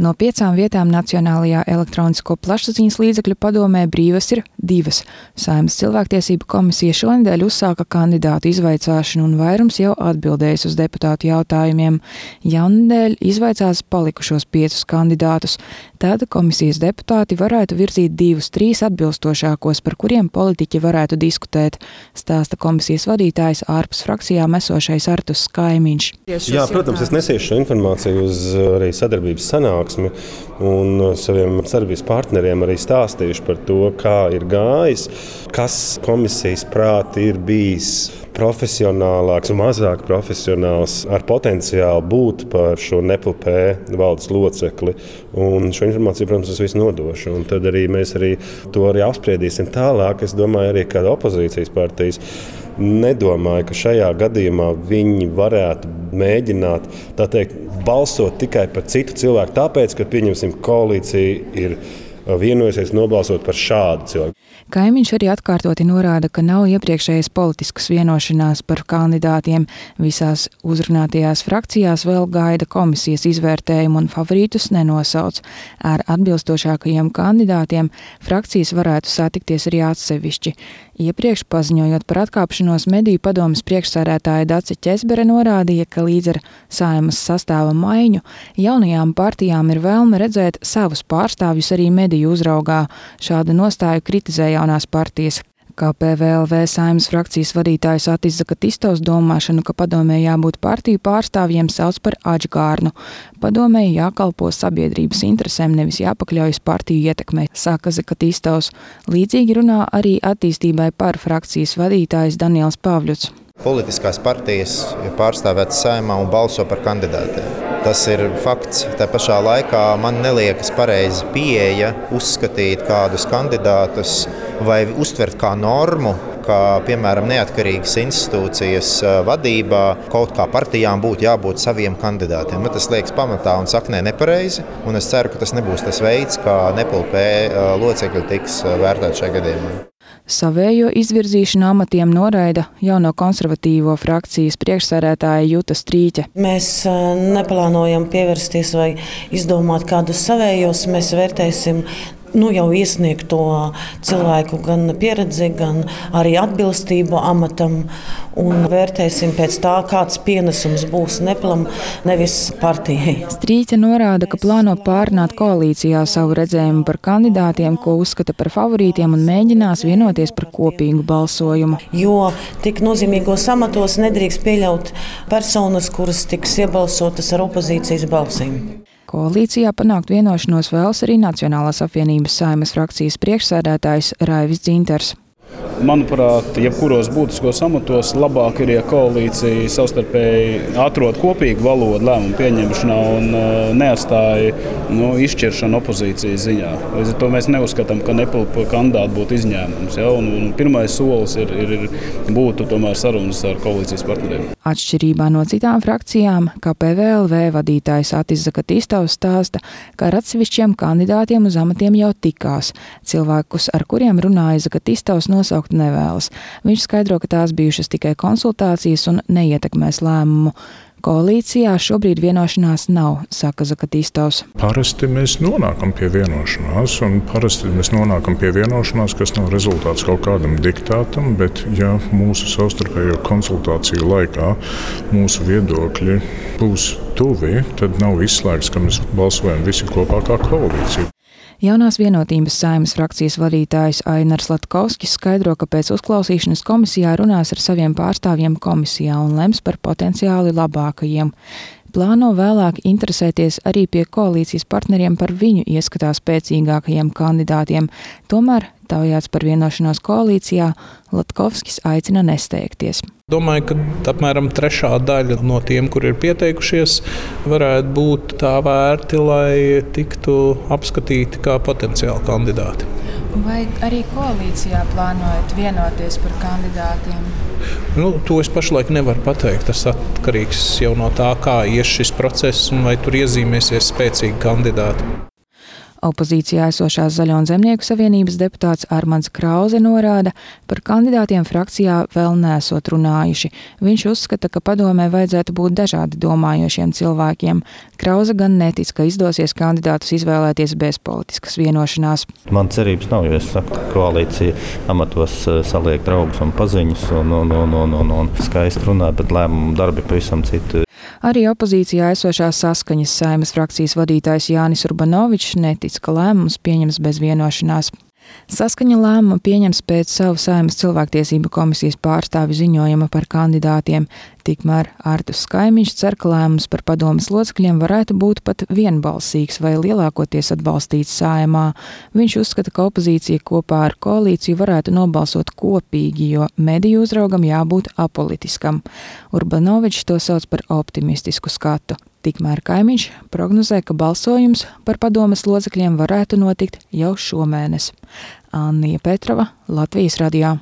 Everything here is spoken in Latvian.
No 5 vietām Nacionālajā elektronisko plašsaziņas līdzekļu padomē brīvas ir 2. Saeimas cilvēktiesību komisija šonedēļ uzsāka kandidātu izvaicāšanu un vairums jau atbildējis uz deputātu jautājumiem. Jaunedēļ izvaicās palikušos 5 kandidātus. Tad komisijas deputāti varētu virzīt 2-3 atbilstošākos, par kuriem politiķi varētu diskutēt, stāsta komisijas vadītājs ārpus frakcijām esošais Artus Kaimiņš. Jā, protams, es nesiešu šo informāciju uz arī sadarbības sanāksmi un saviem sadarbības partneriem arī stāstījuši par to, kā ir gājis, kas komisijas prāti ir bijis profesionālāks un mazāk profesionāls ar potenciālu būt par šo NEPLP valdes locekli. Un šo informāciju, protams, es visu nodošu. Un tad arī mēs to apspriedīsim tālāk. Es domāju, arī kāda opozīcijas partijas nedomāju, ka šajā gadījumā viņi varētu mēģināt, tā teikt, balsot tikai par citu cilvēku, tāpēc, ka, pieņemsim, koalīcija ir vienojusies nobalsot par šādu cilvēku. Kaimiņš arī atkārtoti norāda, ka nav iepriekšējas politiskas vienošanās par kandidātiem. Visās uzrunātajās frakcijās vēl gaida komisijas izvērtējumu un favorītus nenosauc. Ar atbilstošākajiem kandidātiem frakcijas varētu satikties arī atsevišķi. Iepriekš paziņojot par atkāpšanos, mediju padomes priekšsēdētāja Dace Ķesbere norādīja, ka līdz ar Saeimas sastāva maiņu jaunajām partijām ir vēlme redzēt savus pārstāvjus arī mediju uzraugā. Šādu nostāju kritizē jaunās partijas. Kā PVLV Saeimas frakcijas vadītājs Atis Zakatistovs domāšanu, ka padomē jābūt partiju pārstāvjiem, sauc par aģgārnu. Padomē jākalpo sabiedrības interesēm, nevis jāpakļaujas partiju ietekmei, saka Zakatistovs. Līdzīgi runā arī attīstībai par frakcijas vadītājs Daniels Pavļuts. Politiskās partijas ir pārstāvētas Saeimā un balso par kandidātiem. Tas ir fakts. Tā pašā laikā man neliekas pareizi pieeja uzskatīt kādus kandidātus vai uztvert kā normu, kā, piemēram, neatkarīgas institūcijas vadībā kaut kā partijām būtu jābūt saviem kandidātiem. Man tas liekas pamatā un saknē nepareizi, un es ceru, ka tas nebūs tas veids, kā NEPLP locekļi tiks vērtēti šajā gadījumā. Savējo izvirzīšanu amatiem noraida jauno konservatīvo frakcijas priekšsēdētāja Juta Strīķe. Mēs neplānojam pievērsties vai izdomāt kādus savējos. Mēs vērtēsim jau iesniegto cilvēku gan pieredzi, gan arī atbilstību amatam un vērtēsim pēc tā, kāds pienesums būs NEPLam, nevis partijai. Strīķe norāda, ka plāno pārrunāt koalīcijā savu redzējumu par kandidātiem, ko uzskata par favorītiem un mēģinās vienoties par kopīgu balsojumu. Jo tik nozīmīgos amatos nedrīkst pieļaut personas, kuras tiks iebalsotas ar opozīcijas balsīm. Koalīcijā panākt vienošanos vēlas arī Nacionālās apvienības Saeimas frakcijas priekšsēdētājs Raivis Dzinters. Manuprāt, jebkuros būtiskos amatos labāk ir, ja koalīcija savstarpēji atrod kopīgu valodu lēmumu pieņemšanā un neatstāja izšķiršanu opozīcijas ziņā. Līdz ar to mēs neuzskatām, ka NEPLP kandidāti būtu izņēmums. Ja? Un pirmais solis būtu tomēr sarunas ar koalīcijas partneriem. Atšķirībā no citām frakcijām, kā PVLV vadītājs Atis Zakatistovs stāsta, ka ar atsevišķiem kandidātiem uz amatiem jau tikās. Cilvēkus, ar kuriem runāja Zakatistovs, nosaukt nevēlas. Viņš skaidro, ka tās bijušas tikai konsultācijas un neietekmēs lēmumu. Koalīcijā šobrīd vienošanās nav, saka Zakatistovs. Parasti mēs nonākam pie vienošanās, kas nav rezultāts kaut kādam diktātam, bet ja mūsu savstarpējo konsultāciju laikā mūsu viedokļi būs tuvi, tad nav izslēgts, ka mēs balsojam visi kopā kā koalīcija. Jaunās vienotības Saeimas frakcijas vadītājs Ainars Latkovskis skaidro, ka pēc uzklausīšanas komisijā runās ar saviem pārstāvjiem komisijā un lems par potenciāli labākajiem. Plāno vēlāk interesēties arī pie koalīcijas partneriem par viņu ieskatā spēcīgākajiem kandidātiem. Tomēr, taujāts par vienošanos koalīcijā, Latkovskis aicina nesteigties. Domāju, ka apmēram 3. daļa no tiem, kur ir pieteikušies, varētu būt tā vērti, lai tiktu apskatīti kā potenciāli kandidāti. Vai arī koalīcijā plānojat vienoties par kandidātiem? To es pašlaik nevaru pateikt. Tas atkarīgs jau no tā, kā ies šis process un vai tur iezīmēsies spēcīgi kandidāti. Opozīcijā esošās Zaļo un Zemnieku savienības deputāts Armands Krause norāda, par kandidātiem frakcijā vēl neesot runājuši. Viņš uzskata, ka padomē vajadzētu būt dažādi domājošiem cilvēkiem. Krause gan netic, ka izdosies kandidātus izvēlēties bez politiskas vienošanās. Man cerības nav, jo es saku, ka koalīcija amatos saliek draugus un paziņus un skaisti runā, bet lēmumu darbi pavisam citi. Arī opozīcijā esošās Saskaņas Saeimas frakcijas vadītājs Jānis Urbanovičs netic, ka lēmums pieņems bez vienošanās. Saskaņa lēmumu pieņems pēc savu Saeimas cilvēktiesību komisijas pārstāvju ziņojuma par kandidātiem. Tikmēr Arturs Skaimiņš cer, ka lēmums par padomes locekļiem varētu būt pat vienbalsīgs vai lielākoties atbalstīts Saeimā. Viņš uzskata, ka opozīcija kopā ar koalīciju varētu nobalsot kopīgi, jo mediju uzraugam jābūt apolitiskam. Urbanovičs to sauc par optimistisku skatu. Tikmēr Kaimiņš prognozē, ka balsojums par padomes locekļiem varētu notikt jau šomēnes. Annija Petrova, Latvijas radio.